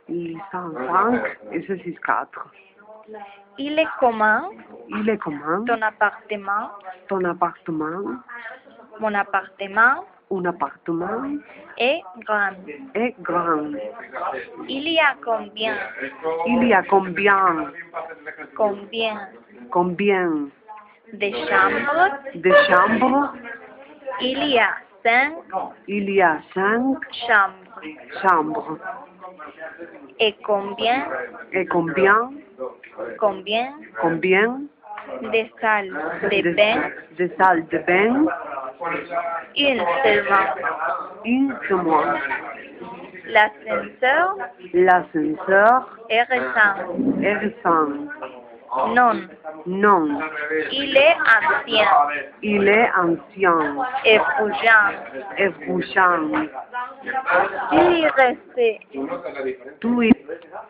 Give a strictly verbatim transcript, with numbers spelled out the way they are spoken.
Il cent cinq et soixante-quatre. Il est comment Il est comment ton appartement? ton appartement? Mon appartement Un appartement est grand. est grand. Il y a combien? Il y a combien Combien Combien de chambres? de chambres? Il y a cinq Il y a cinq chambres. chambres. Et combien? Et combien Combien Combien de salles de de, bain? de salles de bain? Une seulement. Une seulement. L'ascenseur L'ascenseur est récent. est récent. Non. Non. Il est ancien Il est ancien et bougeant. et bouchant. Il est resté Tout est